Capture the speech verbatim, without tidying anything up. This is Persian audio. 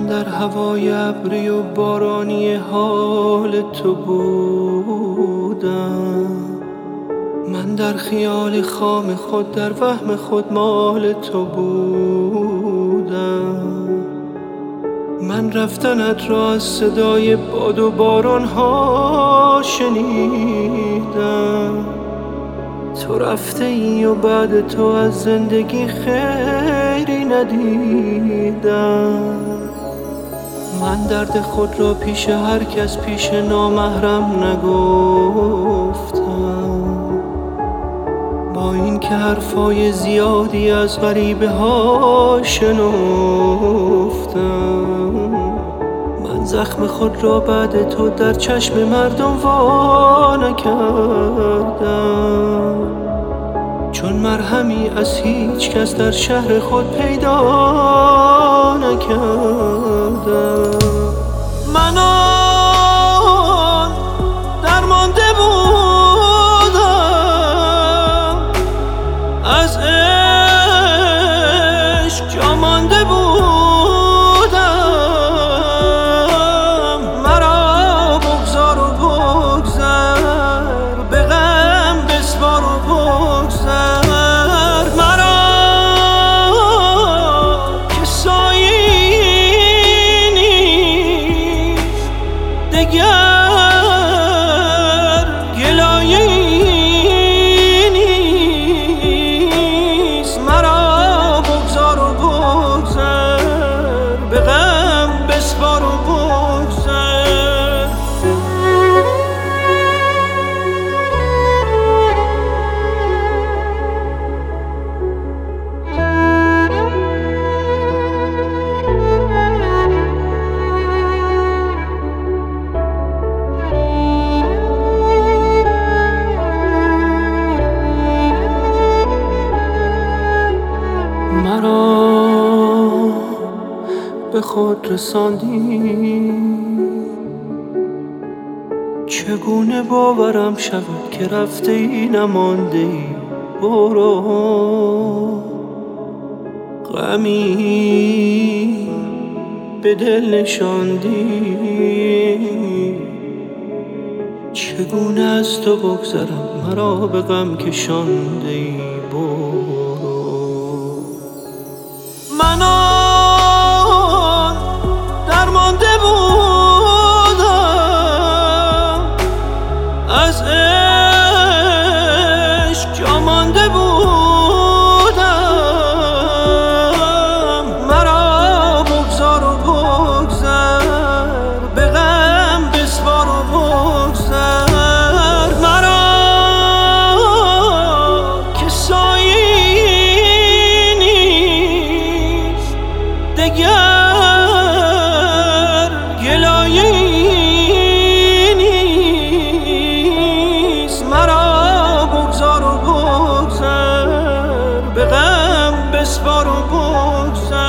در هوای ابری و بارانی حال تو بودم، من در خیال خام خود در وهم خود مال تو بودم. من رفتنت را از صدای باد و باران ها شنیدم، تو رفته ای و بعد تو از زندگی خیری ندیدم. من درد خود را پیش هر کس پیش نامحرم نگفتم، با این که حرفای زیادی از غریبه ها شنفتم. من زخم خود را بعد تو در چشم مردم وا نکردم، چون مرهمی از هیچ کس در شهر خود پیدا نکردم. من آن درمانده بودم، از عشق جا مانده بودم. مرا بگذار و بگذر، به غم بسپار و بگذر مرا که سایه‌ای نیست دگر، گلایه‌ای نیست. مرا بگذار و بگذر، به غم بسپار و بگذر. مرا به خود رساندی، چگونه باورم شود که رفته ای نمانده ای. برو، غمی به دل نشاندی، چگونه از تو بگذرم مرا به غم کشانده ای. برو، من آن درمانده بودم، از عشق جا مانده بودم. مرا بگذار و بگذر، به غم بسپار و بگذر مرا که سایه‌ای نیست دگر، گلایه‌ای نیست. مرا بگذار و بگذر، به غم بسپار و بگذر.